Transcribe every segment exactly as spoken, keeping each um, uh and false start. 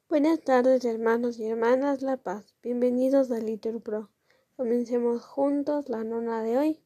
Buenas tardes, hermanos y hermanas La Paz. Bienvenidos a LiturPro. Comencemos juntos la nona de hoy,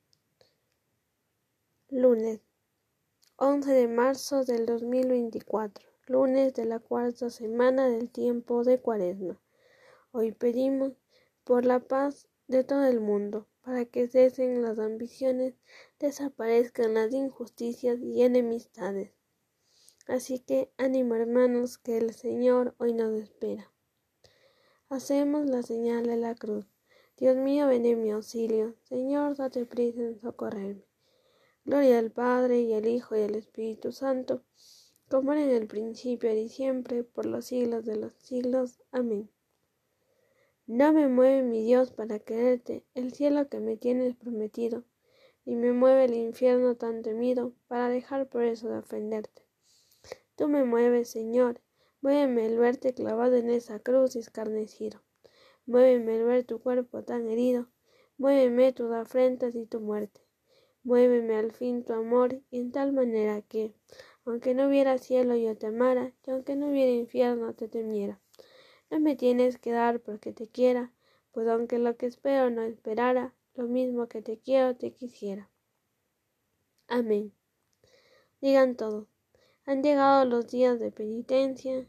lunes once de marzo del dos mil veinticuatro, lunes de la cuarta semana del tiempo de Cuaresma. Hoy pedimos por la paz de todo el mundo, para que cesen las ambiciones, desaparezcan las injusticias y enemistades. Así que ánimo, hermanos, que el Señor hoy nos espera. Hacemos la señal de la cruz. Dios mío, ven en mi auxilio. Señor, date prisa en socorrerme. Gloria al Padre, y al Hijo, y al Espíritu Santo, como era en el principio, ahora y siempre, por los siglos de los siglos. Amén. No me mueve mi Dios para quererte, el cielo que me tienes prometido, ni me mueve el infierno tan temido, para dejar por eso de ofenderte. Tú me mueves, Señor. Muéveme el verte clavado en esa cruz y escarnecido. Muéveme el ver tu cuerpo tan herido. Muéveme tus afrentas y tu muerte. Muéveme al fin tu amor, y en tal manera que, aunque no hubiera cielo yo te amara, y aunque no hubiera infierno te temiera. No me tienes que dar porque te quiera, pues aunque lo que espero no esperara, lo mismo que te quiero te quisiera. Amén. Digan todos. Han llegado los días de penitencia.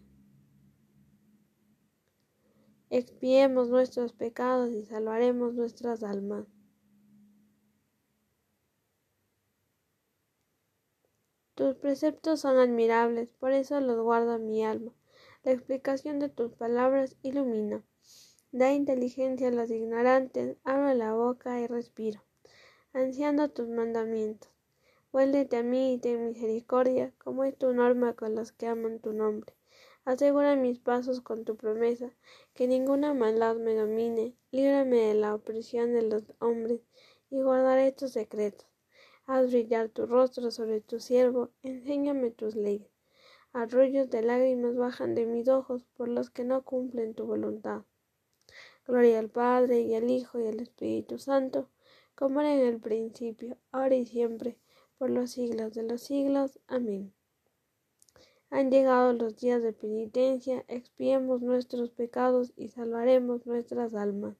Expiemos nuestros pecados y salvaremos nuestras almas. Tus preceptos son admirables, por eso los guarda mi alma. La explicación de tus palabras ilumina. Da inteligencia a los ignorantes, abro la boca y respiro, ansiando tus mandamientos. Vuélvete a mí y ten misericordia, como es tu norma con los que aman tu nombre. Asegura mis pasos con tu promesa, que ninguna maldad me domine. Líbrame de la opresión de los hombres, y guardaré tus secretos. Haz brillar tu rostro sobre tu siervo, enséñame tus leyes. Arroyos de lágrimas bajan de mis ojos por los que no cumplen tu voluntad. Gloria al Padre, y al Hijo, y al Espíritu Santo, como era en el principio, ahora y siempre, por los siglos de los siglos. Amén. Han llegado los días de penitencia, expiemos nuestros pecados y salvaremos nuestras almas.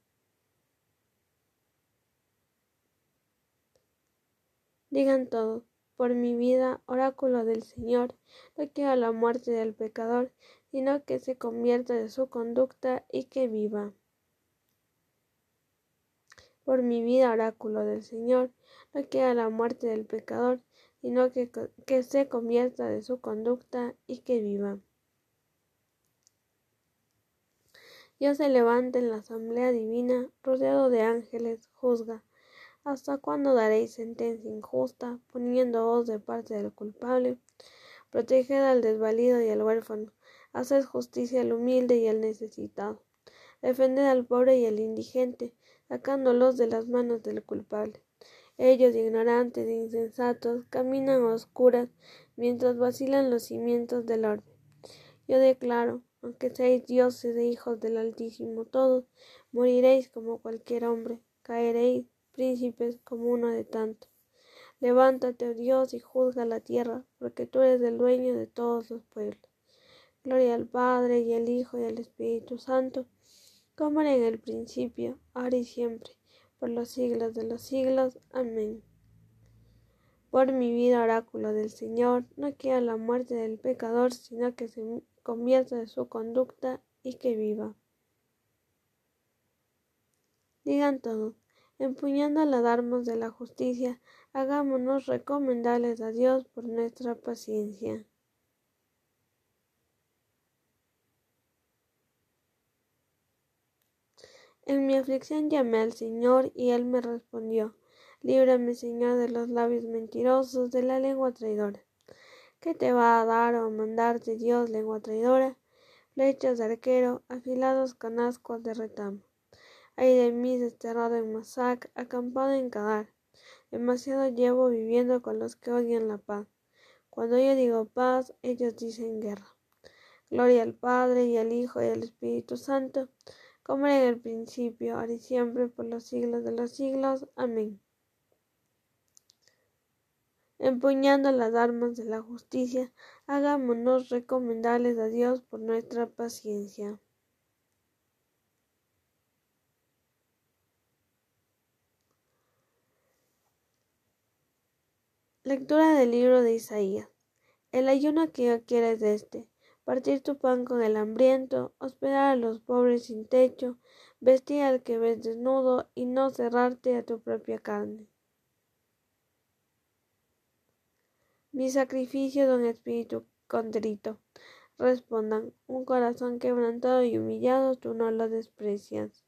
Digan todos, por mi vida, oráculo del Señor, no quiero la muerte del pecador, sino que se convierta de su conducta y que viva. Por mi vida, oráculo del Señor, no quiero la muerte del pecador, sino que, que se convierta de su conducta y que viva. Dios se levanta en la asamblea divina, rodeado de ángeles, juzga. ¿Hasta cuándo daréis sentencia injusta, poniendo voz de parte del culpable? Proteged al desvalido y al huérfano, haced justicia al humilde y al necesitado. Defended al pobre y al indigente, sacándolos de las manos del culpable. Ellos, ignorantes e insensatos, caminan a oscuras, mientras vacilan los cimientos del orbe. Yo declaro, aunque seáis dioses e hijos del Altísimo todos, moriréis como cualquier hombre, caeréis, príncipes, como uno de tantos. Levántate, oh Dios, y juzga la tierra, porque tú eres el dueño de todos los pueblos. Gloria al Padre, y al Hijo, y al Espíritu Santo, como era en el principio, ahora y siempre, por los siglos de los siglos. Amén. Por mi vida, oráculo del Señor, no quiero la muerte del pecador, sino que se convierta de su conducta y que viva. Digan todos, empuñando las armas de la justicia, hagámonos recomendables a Dios por nuestra paciencia. En mi aflicción llamé al Señor, y Él me respondió. Líbrame, Señor, de los labios mentirosos, de la lengua traidora. ¿Qué te va a dar o a mandarte Dios, lengua traidora? Flechas de arquero, afilados con ascuas de retamo. Ay de mí, desterrado en Masac, acampado en Kedar. Demasiado llevo viviendo con los que odian la paz. Cuando yo digo paz, ellos dicen guerra. Gloria al Padre, y al Hijo, y al Espíritu Santo, como era en el principio, ahora y siempre, por los siglos de los siglos. Amén. empuñando las armas de la justicia, hagámonos recomendables a Dios por nuestra paciencia. Lectura del libro de Isaías. El ayuno que yo quiero es este: partir tu pan con el hambriento, hospedar a los pobres sin techo, vestir al que ves desnudo y no cerrarte a tu propia carne. Mi sacrificio de un espíritu contrito. Respondan: un corazón quebrantado y humillado tú no lo desprecias.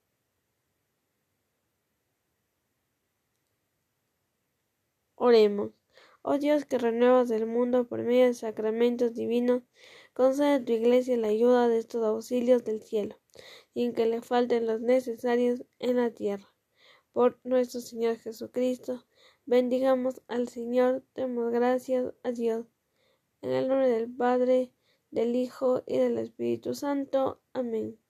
Oremos. Oh Dios, que renuevas el mundo por medio de sacramentos divinos, concede a tu Iglesia la ayuda de estos auxilios del cielo, sin que le falten los necesarios en la tierra. Por nuestro Señor Jesucristo, bendigamos al Señor, demos gracias a Dios. En el nombre del Padre, del Hijo y del Espíritu Santo. Amén.